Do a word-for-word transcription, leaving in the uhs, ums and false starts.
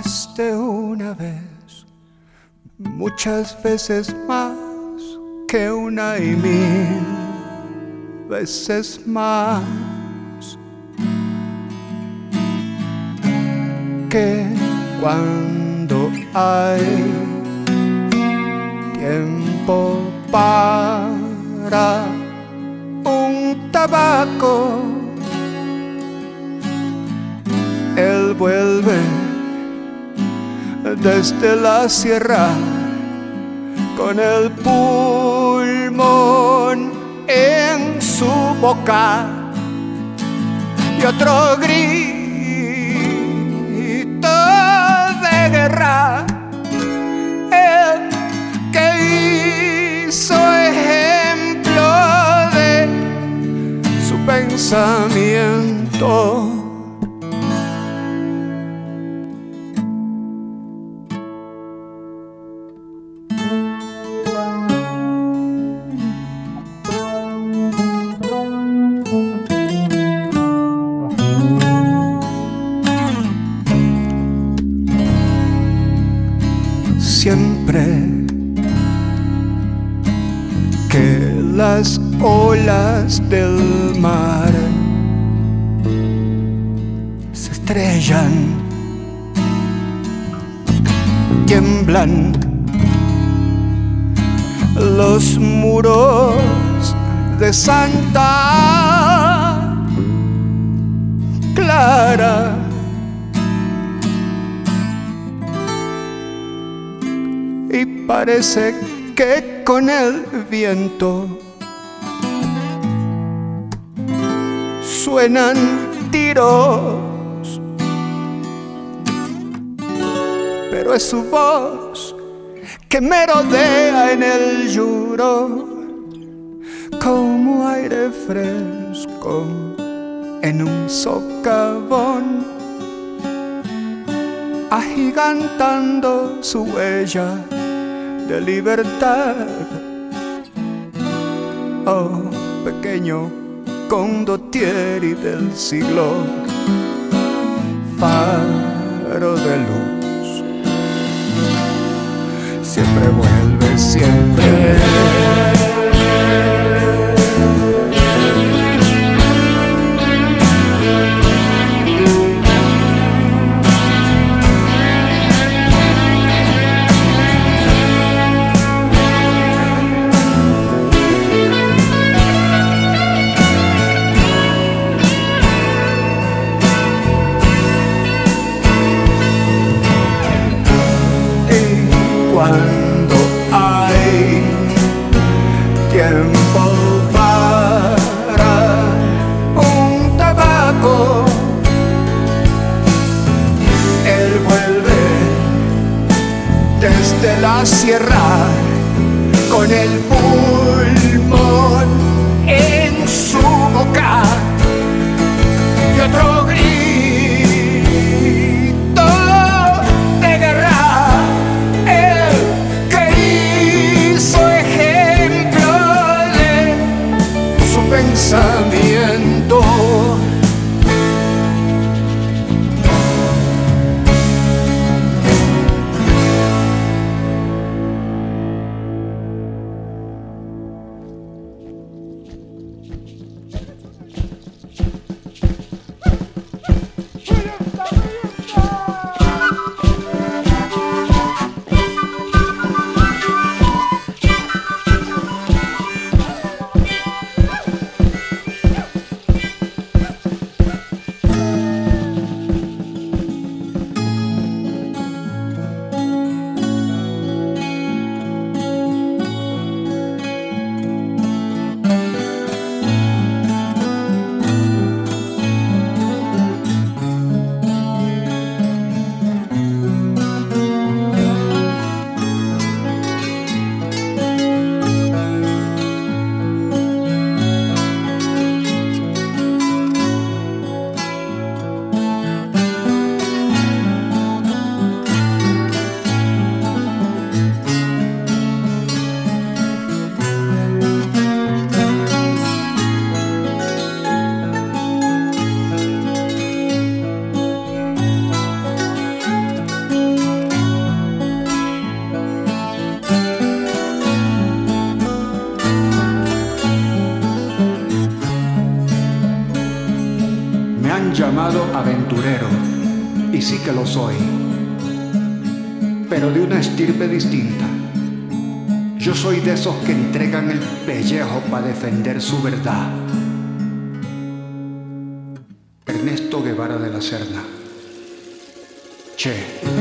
más de una vez, muchas veces más que una y mil veces más, que cuando hay tiempo para un tabaco, él vuelve desde la sierra con el pulmón en su boca y otro grito de guerra, el que hizo ejemplo de su pensamiento. Siempre que las olas del mar se estrellan, tiemblan los muros de Santa Clara, y parece que con el viento suenan tiros, pero es su voz que merodea en el yuro como aire fresco en un socavón, agigantando su huella de libertad. Oh, pequeño condottieri del siglo, faro de luz, siempre vuelve, siempre. Cuando hay tiempo para un tabaco, él vuelve desde la sierra con el pulmón en su boca y otro grito de guerra. Pensamiento. llamado aventurero, y sí que lo soy, pero de una estirpe distinta. Yo soy de esos que entregan el pellejo para defender su verdad. Ernesto Guevara de la Serna. Che.